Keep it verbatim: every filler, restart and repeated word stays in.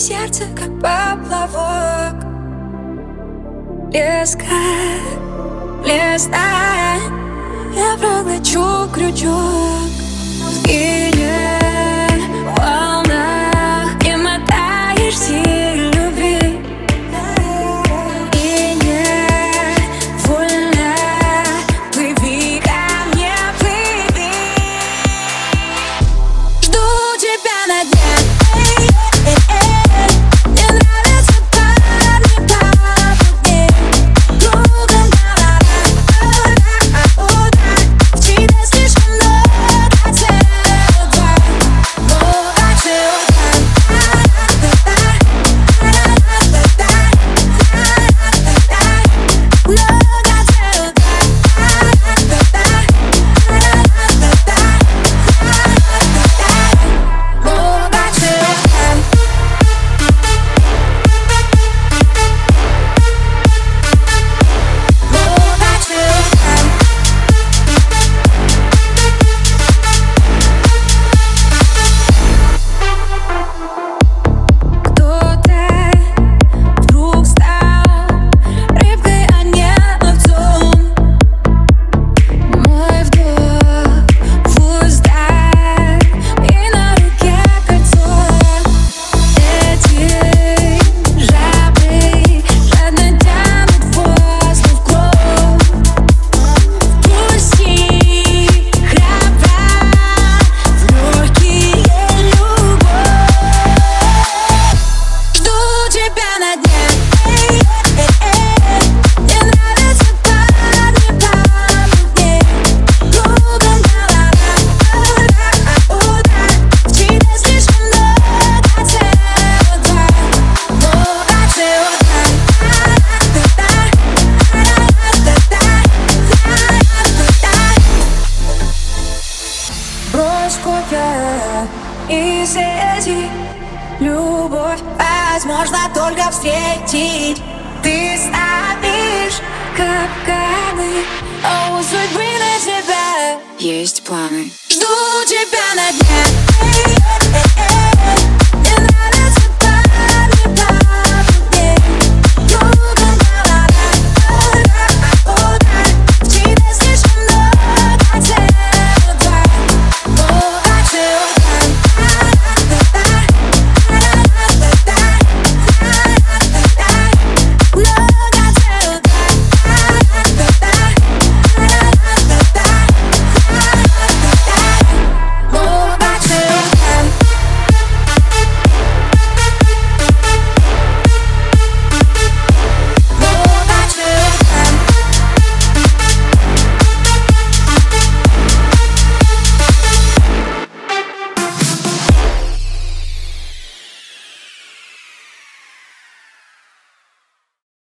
сердце, как поплавок. Резко, лезай, я проглочу крючок. Скинет волна, и мотаешь силь любви. И невольно плыви ко мне, плыви. Жду тебя на дне. И среди любовь возможно только встретить. Ты ставишь капканы, а у судьбы на тебя есть планы. Жду тебя на дне.